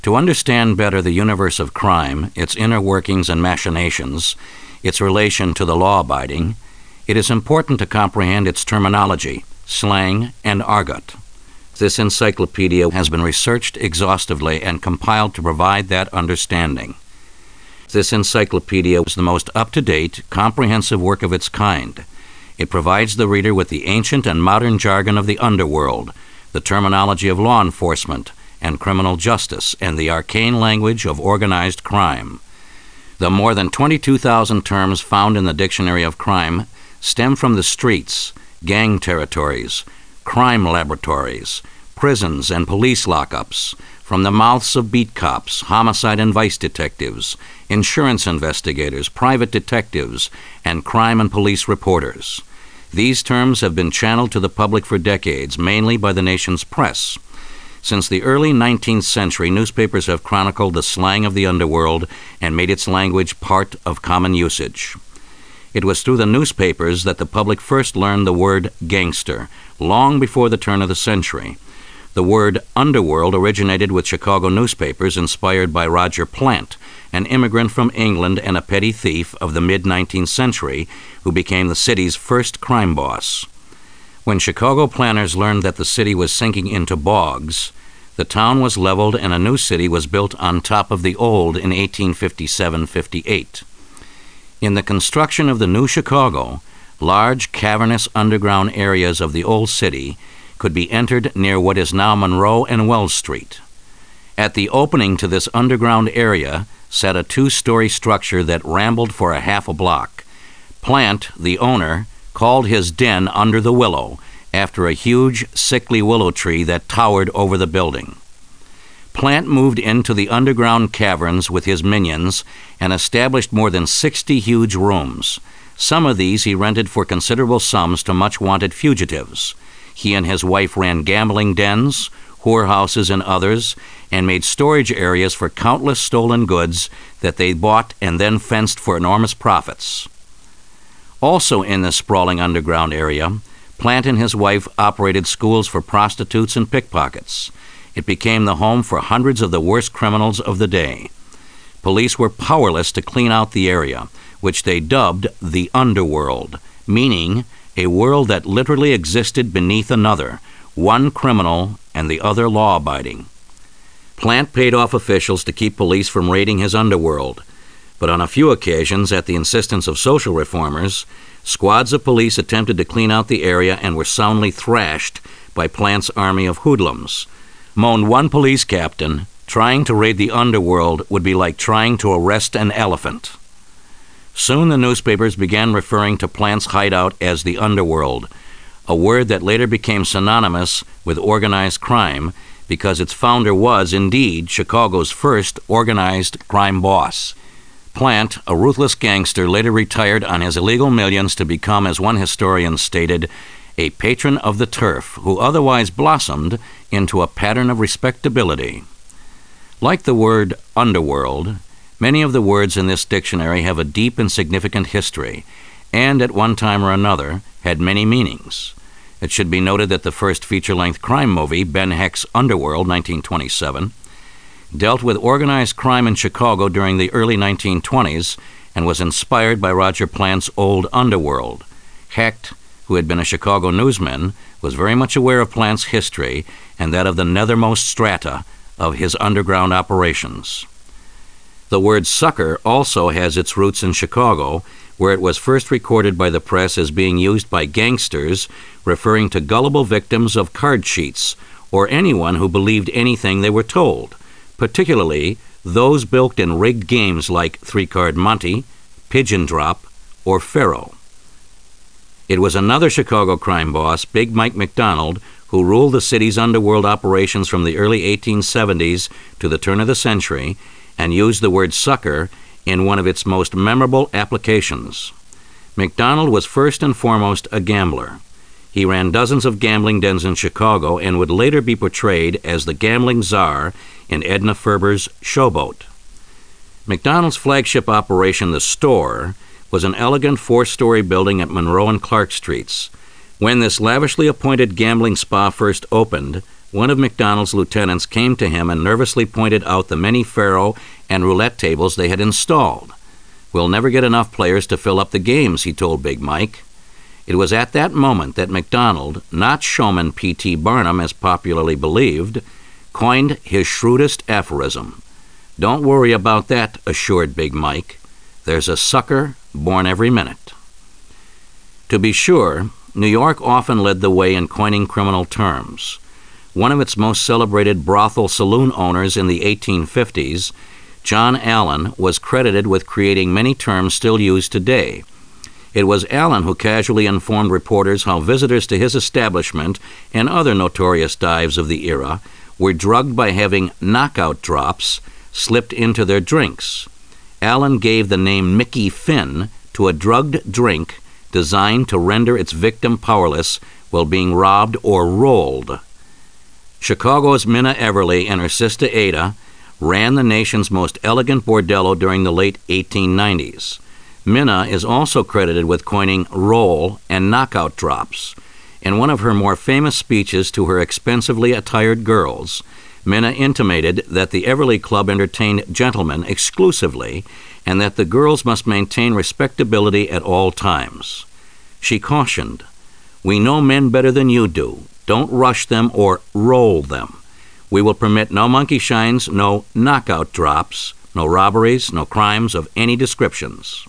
To understand better the universe of crime, its inner workings and machinations, its relation to the law-abiding, it is important to comprehend its terminology, slang, and argot. This encyclopedia has been researched exhaustively and compiled to provide that understanding. This encyclopedia is the most up-to-date, comprehensive work of its kind. It provides the reader with the ancient and modern jargon of the underworld, the terminology of law enforcement and criminal justice, and the arcane language of organized crime. The more than 22,000 terms found in the Dictionary of Crime stem from the streets, gang territories, crime laboratories, prisons, and police lockups, from the mouths of beat cops, homicide and vice detectives, insurance investigators, private detectives, and crime and police reporters. These terms have been channeled to the public for decades, mainly by the nation's press. Since the early 19th century, newspapers have chronicled the slang of the underworld and made its language part of common usage. It was through the newspapers that the public first learned the word gangster, long before the turn of the century. The word underworld originated with Chicago newspapers inspired by Roger Plant, an immigrant from England and a petty thief of the mid-19th century who became the city's first crime boss. When Chicago planners learned that the city was sinking into bogs, the town was leveled and a new city was built on top of the old in 1857-58. In the construction of the new Chicago, large cavernous underground areas of the old city could be entered near what is now Monroe and Wells Street. At the opening to this underground area sat a two-story structure that rambled for a half a block. Plant, the owner, called his den Under the Willow, after a huge, sickly willow tree that towered over the building. Plant moved into the underground caverns with his minions and established more than 60 huge rooms. Some of these he rented for considerable sums to much-wanted fugitives. He and his wife ran gambling dens, whorehouses, and others, and made storage areas for countless stolen goods that they bought and then fenced for enormous profits. Also in this sprawling underground area, Plant and his wife operated schools for prostitutes and pickpockets. It became the home for hundreds of the worst criminals of the day. Police were powerless to clean out the area, which they dubbed the underworld, meaning a world that literally existed beneath another, one criminal and the other law-abiding. Plant paid off officials to keep police from raiding his underworld, but on a few occasions, at the insistence of social reformers, squads of police attempted to clean out the area and were soundly thrashed by Plant's army of hoodlums. Moaned one police captain, trying to raid the underworld would be like trying to arrest an elephant. Soon the newspapers began referring to Plant's hideout as the underworld, a word that later became synonymous with organized crime because its founder was, indeed, Chicago's first organized crime boss. Plant, a ruthless gangster, later retired on his illegal millions to become, as one historian stated, a patron of the turf who otherwise blossomed into a pattern of respectability. Like the word underworld, many of the words in this dictionary have a deep and significant history, and at one time or another had many meanings. It should be noted that the first feature-length crime movie, Ben Hecht's Underworld, 1927, dealt with organized crime in Chicago during the early 1920s and was inspired by Roger Plant's old underworld. Hecht, who had been a Chicago newsman, was very much aware of Plant's history and that of the nethermost strata of his underground operations. The word sucker also has its roots in Chicago, where it was first recorded by the press as being used by gangsters, referring to gullible victims of card cheats or anyone who believed anything they were told, particularly those bilked in rigged games like three-card Monte, Pigeon Drop, or Faro. It was another Chicago crime boss, Big Mike McDonald, who ruled the city's underworld operations from the early 1870s to the turn of the century and used the word sucker in one of its most memorable applications. McDonald was first and foremost a gambler. He ran dozens of gambling dens in Chicago and would later be portrayed as the gambling czar in Edna Ferber's Showboat. McDonald's flagship operation, The Store, was an elegant four-story building at Monroe and Clark Streets. When this lavishly appointed gambling spa first opened, One of McDonald's lieutenants came to him and nervously pointed out the many faro and roulette tables they had installed. "We'll never get enough players to fill up the games," he told Big Mike. It was at that moment that McDonald, not showman P.T. Barnum as popularly believed, coined his shrewdest aphorism. "Don't worry about that," assured Big Mike. "There's a sucker born every minute." To be sure, New York often led the way in coining criminal terms. One of its most celebrated brothel saloon owners in the 1850s, John Allen, was credited with creating many terms still used today. It was Allen who casually informed reporters how visitors to his establishment and other notorious dives of the era were drugged by having knockout drops slipped into their drinks. Allen gave the name Mickey Finn to a drugged drink designed to render its victim powerless while being robbed or rolled. Chicago's Minna Everly and her sister Ada ran the nation's most elegant bordello during the late 1890s. Minna is also credited with coining roll and knockout drops. In one of her more famous speeches to her expensively attired girls, Minna intimated that the Everly Club entertained gentlemen exclusively and that the girls must maintain respectability at all times. She cautioned, "We know men better than you do. Don't rush them or roll them. We will permit no monkey shines, no knockout drops, no robberies, no crimes of any descriptions."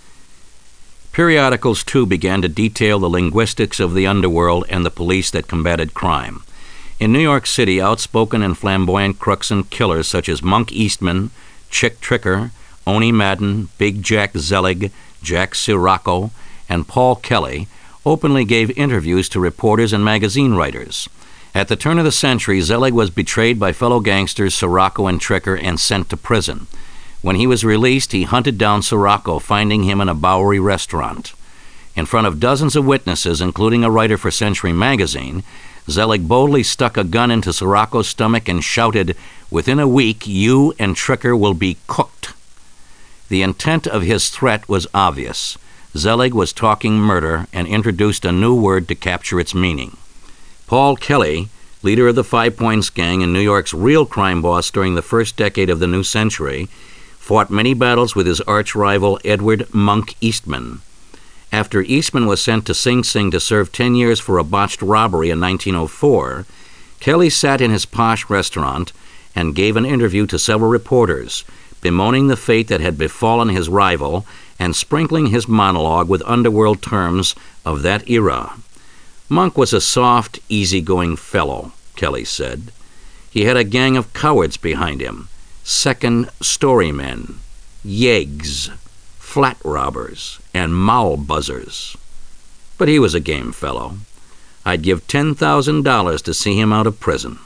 Periodicals, too, began to detail the linguistics of the underworld and the police that combated crime. In New York City, outspoken and flamboyant crooks and killers such as Monk Eastman, Chick Tricker, Oni Madden, Big Jack Zelig, Jack Sirocco, and Paul Kelly openly gave interviews to reporters and magazine writers. At the turn of the century, Zelig was betrayed by fellow gangsters Sirocco and Tricker and sent to prison. When he was released, he hunted down Sirocco, finding him in a Bowery restaurant. In front of dozens of witnesses, including a writer for Century magazine, Zelig boldly stuck a gun into Sirocco's stomach and shouted, "Within a week, you and Tricker will be cooked." The intent of his threat was obvious. Zelig was talking murder and introduced a new word to capture its meaning. Paul Kelly, leader of the Five Points Gang and New York's real crime boss during the first decade of the new century, fought many battles with his arch-rival Edward Monk Eastman. After Eastman was sent to Sing Sing to serve 10 years for a botched robbery in 1904, Kelly sat in his posh restaurant and gave an interview to several reporters, bemoaning the fate that had befallen his rival and sprinkling his monologue with underworld terms of that era. Monk was a soft, easygoing fellow, Kelly said. He had a gang of cowards behind him, second-story men, yeggs, flat robbers, and mall buzzers. But he was a game fellow. I'd give $10,000 to see him out of prison.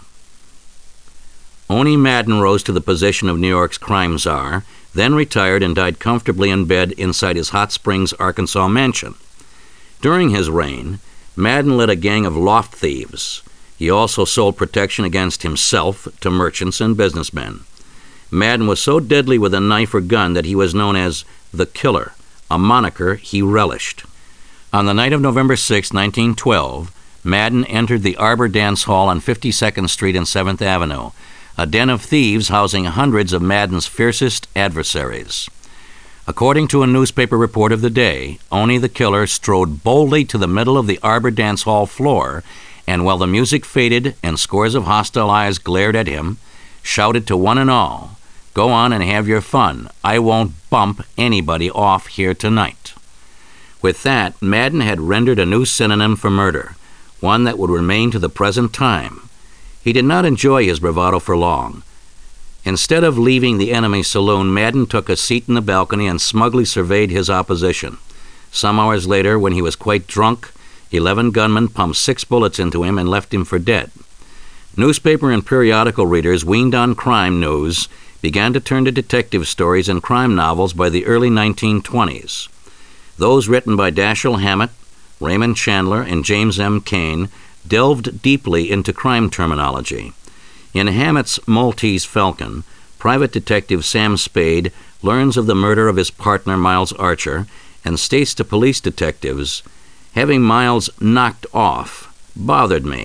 Oni Madden rose to the position of New York's crime czar, then retired and died comfortably in bed inside his Hot Springs, Arkansas mansion. During his reign, Madden led a gang of loft thieves. He also sold protection against himself to merchants and businessmen. Madden was so deadly with a knife or gun that he was known as the Killer, a moniker he relished. On the night of November 6, 1912, Madden entered the Arbor Dance Hall on 52nd Street and 7th Avenue, a den of thieves housing hundreds of Madden's fiercest adversaries. According to a newspaper report of the day, Oni the Killer strode boldly to the middle of the Arbor Dance Hall floor, and while the music faded and scores of hostile eyes glared at him, shouted to one and all, "Go on and have your fun. I won't bump anybody off here tonight." With that, Madden had rendered a new synonym for murder, one that would remain to the present time. He did not enjoy his bravado for long. Instead of leaving the enemy's saloon, Madden took a seat in the balcony and smugly surveyed his opposition. Some hours later, when he was quite drunk, 11 gunmen pumped 6 bullets into him and left him for dead. Newspaper and periodical readers weaned on crime news began to turn to detective stories and crime novels by the early 1920s. Those written by Dashiell Hammett, Raymond Chandler, and James M. Cain delved deeply into crime terminology. In Hammett's Maltese Falcon, private detective Sam Spade learns of the murder of his partner Miles Archer and states to police detectives, "Having Miles knocked off bothered me,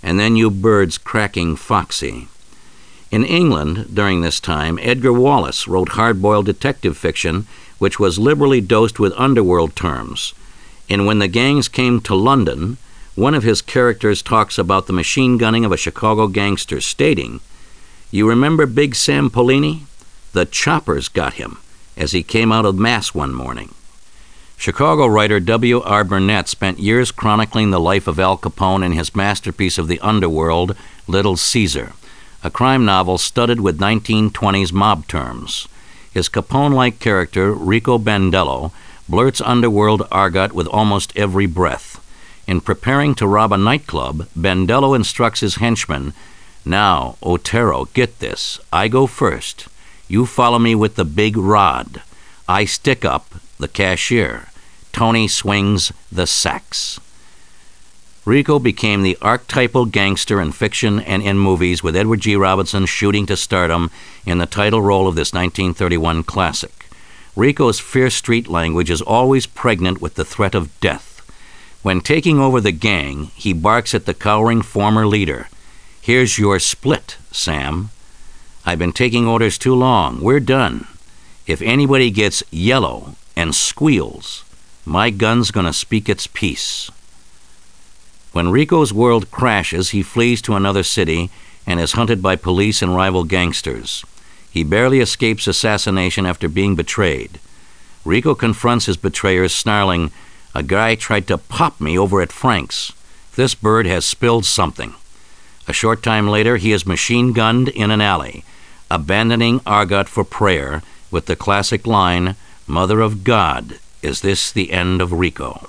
and then you birds cracking foxy. In England, during this time, Edgar Wallace wrote hard-boiled detective fiction which was liberally dosed with underworld terms. In When the Gangs Came to London, one of his characters talks about the machine gunning of a Chicago gangster, stating, "You remember Big Sam Polini? The choppers got him as he came out of Mass one morning." Chicago writer W.R. Burnett spent years chronicling the life of Al Capone in his masterpiece of the underworld, Little Caesar, a crime novel studded with 1920s mob terms. His Capone-like character, Rico Bandello, blurts underworld argot with almost every breath. In preparing to rob a nightclub, Bandello instructs his henchmen, "Now, Otero, get this. I go first. You follow me with the big rod. I stick up the cashier. Tony swings the sax." Rico became the archetypal gangster in fiction and in movies, with Edward G. Robinson shooting to stardom in the title role of this 1931 classic. Rico's fierce street language is always pregnant with the threat of death. When taking over the gang, he barks at the cowering former leader. "Here's your split, Sam. I've been taking orders too long. We're done. If anybody gets yellow and squeals, my gun's gonna speak its piece." When Rico's world crashes, he flees to another city and is hunted by police and rival gangsters. He barely escapes assassination after being betrayed. Rico confronts his betrayers, snarling, "A guy tried to pop me over at Frank's. This bird has spilled something." A short time later, he is machine-gunned in an alley, abandoning argot for prayer with the classic line, "Mother of God, is this the end of Rico?"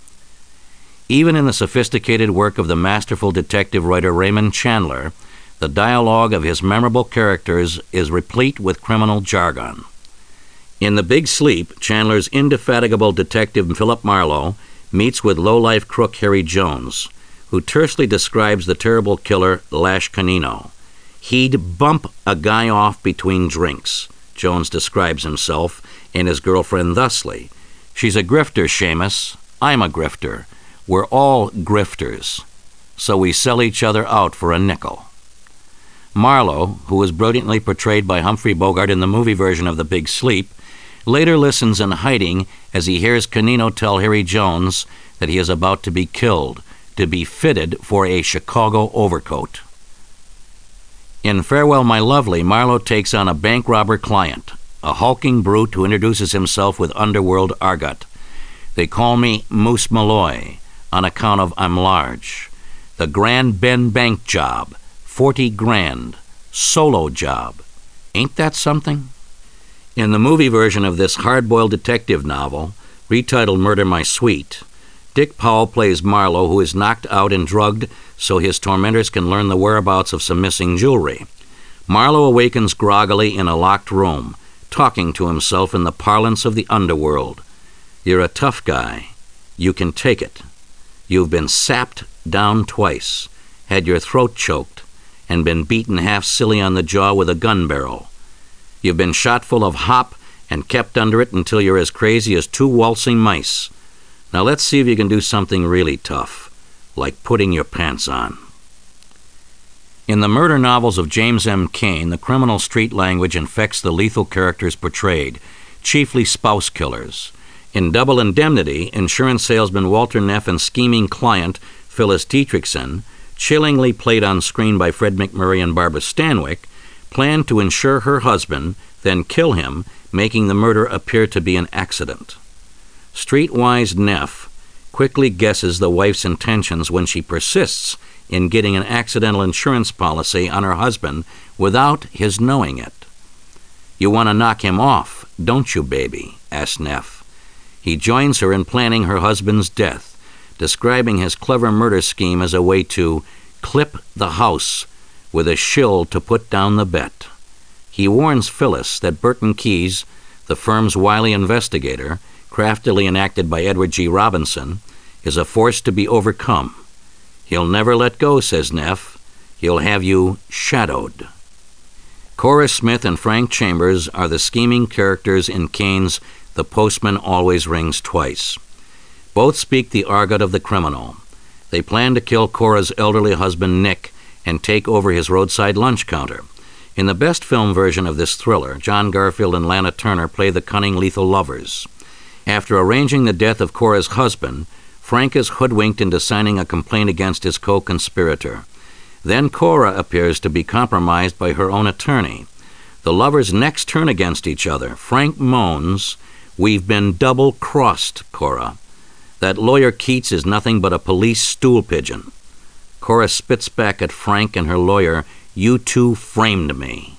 Even in the sophisticated work of the masterful detective writer Raymond Chandler, the dialogue of his memorable characters is replete with criminal jargon. In The Big Sleep, Chandler's indefatigable detective Philip Marlowe meets with low-life crook Harry Jones, who tersely describes the terrible killer Lash Canino. "He'd bump a guy off between drinks," Jones describes himself and his girlfriend thusly. "She's a grifter, Seamus. I'm a grifter. We're all grifters, so we sell each other out for a nickel." Marlowe, who was brilliantly portrayed by Humphrey Bogart in the movie version of The Big Sleep, later listens in hiding as he hears Canino tell Harry Jones that he is about to be killed, to be fitted for a Chicago overcoat. In Farewell, My Lovely, Marlowe takes on a bank robber client, a hulking brute who introduces himself with underworld argot. "They call me Moose Malloy on account of I'm large. The Grand Bend Bank job, 40 grand, solo job. Ain't that something?" In the movie version of this hard-boiled detective novel, retitled Murder My Sweet, Dick Powell plays Marlowe, who is knocked out and drugged so his tormentors can learn the whereabouts of some missing jewelry. Marlowe awakens groggily in a locked room, talking to himself in the parlance of the underworld. "You're a tough guy. You can take it. You've been sapped down twice, had your throat choked, and been beaten half silly on the jaw with a gun barrel. You've been shot full of hop and kept under it until you're as crazy as 2 waltzing mice. Now let's see if you can do something really tough, like putting your pants on." In the murder novels of James M. Cain, the criminal street language infects the lethal characters portrayed, chiefly spouse killers. In Double Indemnity, insurance salesman Walter Neff and scheming client Phyllis Dietrichson, chillingly played on screen by Fred MacMurray and Barbara Stanwyck, planned to insure her husband, then kill him, making the murder appear to be an accident. Streetwise Neff quickly guesses the wife's intentions when she persists in getting an accidental insurance policy on her husband without his knowing it. "You want to knock him off, don't you, baby?" asks Neff. He joins her in planning her husband's death, describing his clever murder scheme as a way to clip the house with a shill to put down the bet. He warns Phyllis that Burton Keyes, the firm's wily investigator, craftily enacted by Edward G. Robinson, is a force to be overcome. "He'll never let go," says Neff. "He'll have you shadowed." Cora Smith and Frank Chambers are the scheming characters in Cain's The Postman Always Rings Twice. Both speak the argot of the criminal. They plan to kill Cora's elderly husband, Nick, and take over his roadside lunch counter. In the best film version of this thriller, John Garfield and Lana Turner play the cunning, lethal lovers. After arranging the death of Cora's husband, Frank is hoodwinked into signing a complaint against his co-conspirator. Then Cora appears to be compromised by her own attorney. The lovers next turn against each other. Frank moans, "We've been double-crossed, Cora. That lawyer Keats is nothing but a police stool pigeon." Cora spits back at Frank and her lawyer, "You two framed me."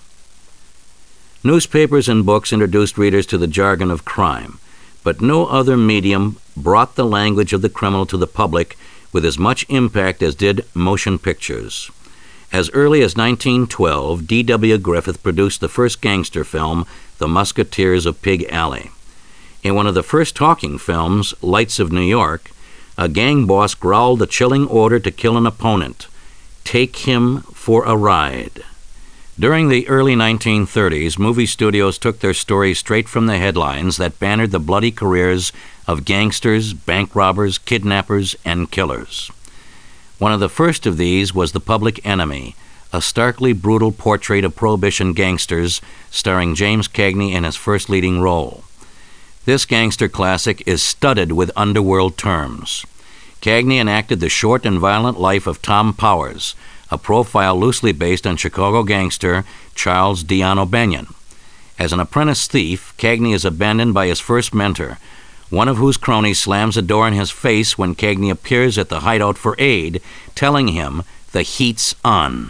Newspapers and books introduced readers to the jargon of crime, but no other medium brought the language of the criminal to the public with as much impact as did motion pictures. As early as 1912, D.W. Griffith produced the first gangster film, The Musketeers of Pig Alley. In one of the first talking films, Lights of New York, a gang boss growled the chilling order to kill an opponent, "Take him for a ride." During the early 1930s, movie studios took their stories straight from the headlines that bannered the bloody careers of gangsters, bank robbers, kidnappers, and killers. One of the first of these was The Public Enemy, a starkly brutal portrait of Prohibition gangsters starring James Cagney in his first leading role. This gangster classic is studded with underworld terms. Cagney enacted the short and violent life of Tom Powers, a profile loosely based on Chicago gangster Charles Dion O'Banion. As an apprentice thief, Cagney is abandoned by his first mentor, one of whose cronies slams a door in his face when Cagney appears at the hideout for aid, telling him the heat's on.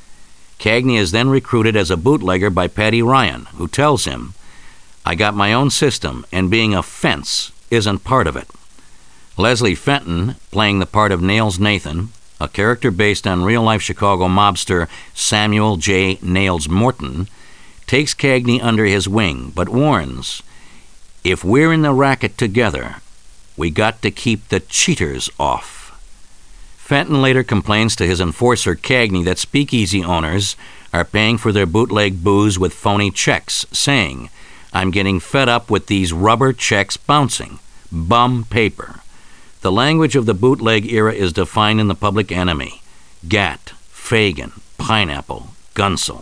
Cagney is then recruited as a bootlegger by Paddy Ryan, who tells him, "I got my own system, and being a fence isn't part of it." Leslie Fenton, playing the part of Nails Nathan, a character based on real-life Chicago mobster Samuel J. Nails Morton, takes Cagney under his wing, but warns, "If we're in the racket together, we got to keep the cheaters off." Fenton later complains to his enforcer Cagney that speakeasy owners are paying for their bootleg booze with phony checks, saying, "I'm getting fed up with these rubber checks bouncing. Bum paper." The language of the bootleg era is defined in The Public Enemy: Gat, Fagin, Pineapple, Gunsel.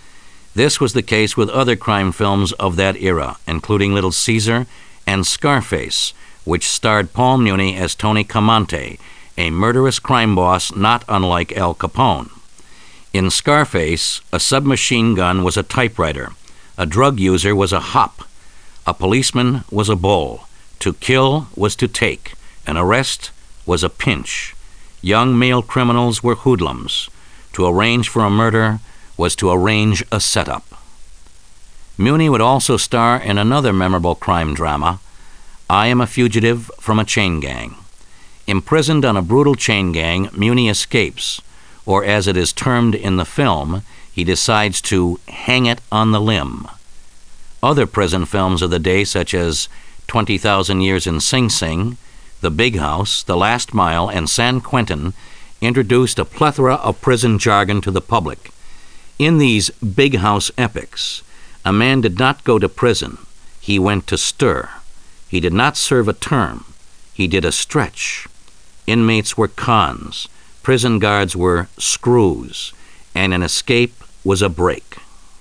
This was the case with other crime films of that era, including Little Caesar and Scarface, which starred Paul Muni as Tony Camonte, a murderous crime boss not unlike Al Capone. In Scarface, a submachine gun was a typewriter, a drug user was a hop, a policeman was a bull, to kill was to take, an arrest was a pinch, young male criminals were hoodlums, to arrange for a murder was to arrange a setup. Muni would also star in another memorable crime drama, I Am a Fugitive from a Chain Gang. Imprisoned on a brutal chain gang, Muni escapes, or as it is termed in the film, he decides to hang it on the limb. Other prison films of the day, such as 20,000 Years in Sing Sing, The Big House, The Last Mile, and San Quentin, introduced a plethora of prison jargon to the public. In these big house epics, a man did not go to prison. He went to stir. He did not serve a term. He did a stretch. Inmates were cons. Prison guards were screws. And an escape was a break.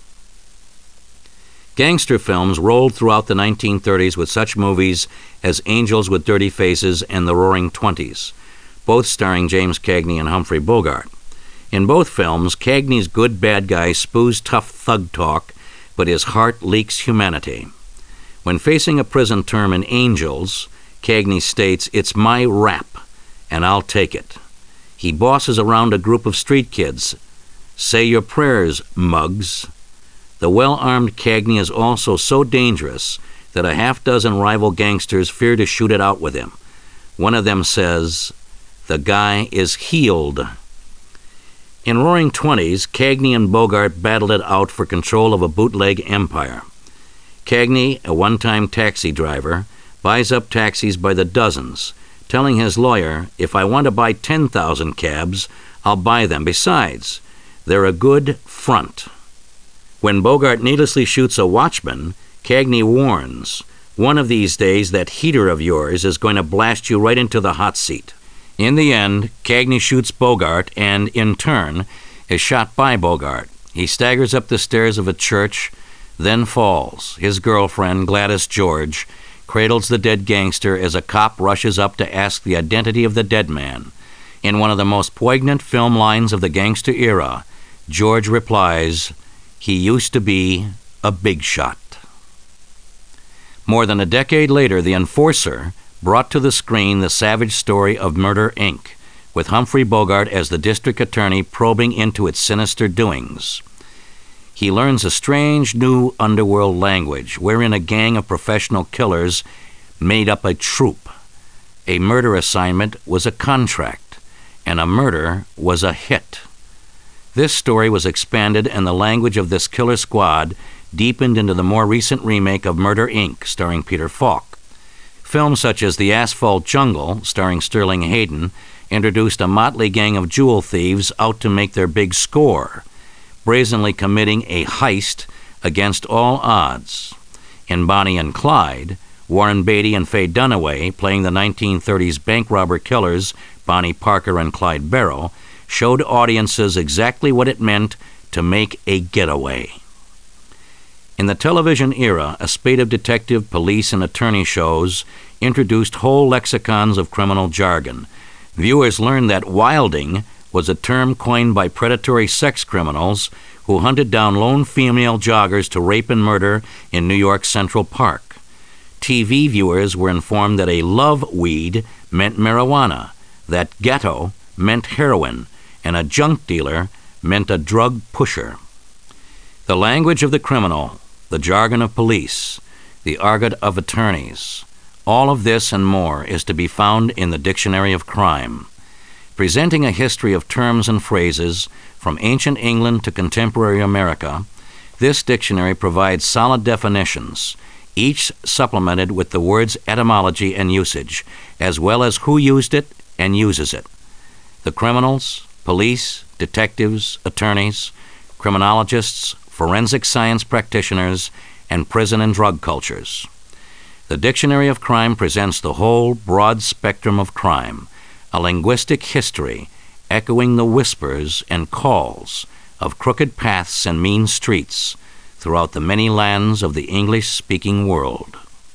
Gangster films rolled throughout the 1930s with such movies as Angels with Dirty Faces and The Roaring Twenties, both starring James Cagney and Humphrey Bogart. In both films, Cagney's good bad guy spews tough thug talk, but his heart leaks humanity. When facing a prison term in Angels, Cagney states, "It's my rap, and I'll take it." He bosses around a group of street kids. "Say your prayers, mugs." The well-armed Cagney is also so dangerous that a half-dozen rival gangsters fear to shoot it out with him. One of them says, "The guy is healed." In Roaring Twenties, Cagney and Bogart battled it out for control of a bootleg empire. Cagney, a one-time taxi driver, buys up taxis by the dozens, telling his lawyer, "If I want to buy 10,000 cabs, I'll buy them. Besides, they're a good front." When Bogart needlessly shoots a watchman, Cagney warns, "One of these days, that heater of yours is going to blast you right into the hot seat." In the end, Cagney shoots Bogart and, in turn, is shot by Bogart. He staggers up the stairs of a church, then falls. His girlfriend, Gladys George, cradles the dead gangster as a cop rushes up to ask the identity of the dead man. In one of the most poignant film lines of the gangster era, George replies, "He used to be a big shot." More than a decade later, The Enforcer brought to the screen the savage story of Murder, Inc., with Humphrey Bogart as the district attorney probing into its sinister doings. He learns a strange new underworld language wherein a gang of professional killers made up a troupe. A murder assignment was a contract, and a murder was a hit. This story was expanded, and the language of this killer squad deepened into the more recent remake of Murder, Inc., starring Peter Falk. Films such as The Asphalt Jungle, starring Sterling Hayden, introduced a motley gang of jewel thieves out to make their big score, brazenly committing a heist against all odds. In Bonnie and Clyde, Warren Beatty and Faye Dunaway, playing the 1930s bank robber killers Bonnie Parker and Clyde Barrow, showed audiences exactly what it meant to make a getaway. In the television era, a spate of detective, police, and attorney shows introduced whole lexicons of criminal jargon. Viewers learned that wilding was a term coined by predatory sex criminals who hunted down lone female joggers to rape and murder in New York Central Park. TV viewers were informed that a love weed meant marijuana, that ghetto meant heroin, and a junk dealer meant a drug pusher. The language of the criminal, the jargon of police, the argot of attorneys, all of this and more is to be found in the Dictionary of Crime. Presenting a history of terms and phrases from ancient England to contemporary America, this dictionary provides solid definitions, each supplemented with the word's etymology and usage, as well as who used it and uses it. The criminals, police, detectives, attorneys, criminologists, forensic science practitioners, and prison and drug cultures. The Dictionary of Crime presents the whole broad spectrum of crime, a linguistic history echoing the whispers and calls of crooked paths and mean streets throughout the many lands of the English-speaking world.